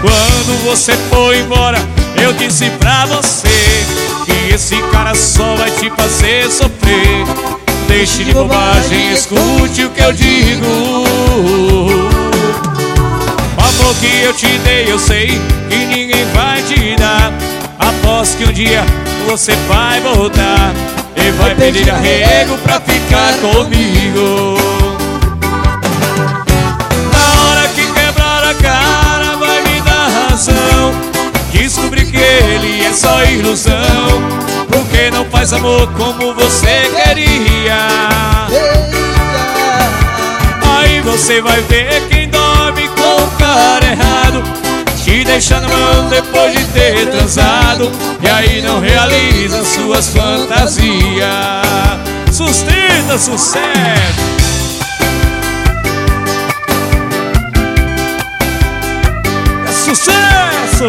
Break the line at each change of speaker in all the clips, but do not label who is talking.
Quando você foi embora, eu disse pra você que esse cara só vai te fazer sofrer. Deixe de bobagem, escute o que eu digo. O amor que eu te dei, eu sei que ninguém vai te dar. Aposto que um dia você vai voltar e vai pedir arrego pra ficar comigo. Na hora que quebrar a cara, vai me dar razão. Descobri que ele é só ilusão, porque não faz amor como você queria. Aí você vai ver quem dorme com o cara errado, te deixa na mão depois de ter transado, e aí não realiza suas fantasias. Sustenta, sucesso. É sucesso.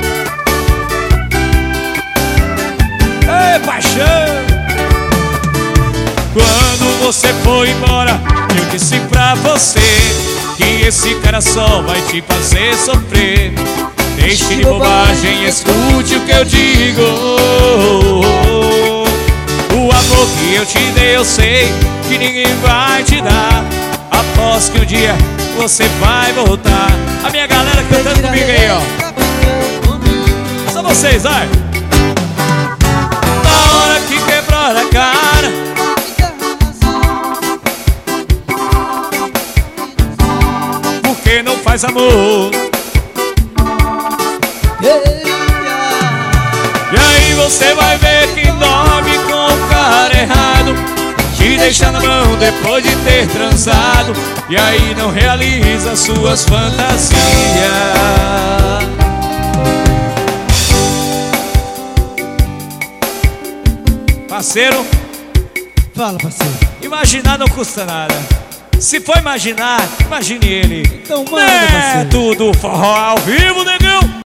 Ei, paixão. Quando você foi embora, eu disse pra você que esse cara só vai te fazer sofrer. Deixe de bobagem, escute o que eu digo. O amor que eu te dei, eu sei que ninguém vai te dar. Aposto que um dia você vai voltar. A minha galera cantando comigo aí, ó. Só vocês, vai. Na hora que quebrar a cara, porque não faz amor. E aí você vai ver que dorme com o cara errado, te deixa na mão depois de ter transado, e aí não realiza suas fantasias. Parceiro,
fala, parceiro.
Imaginar não custa nada. Se for imaginar, imagine ele.
Então manda, parceiro.
É tudo forró ao vivo, negão.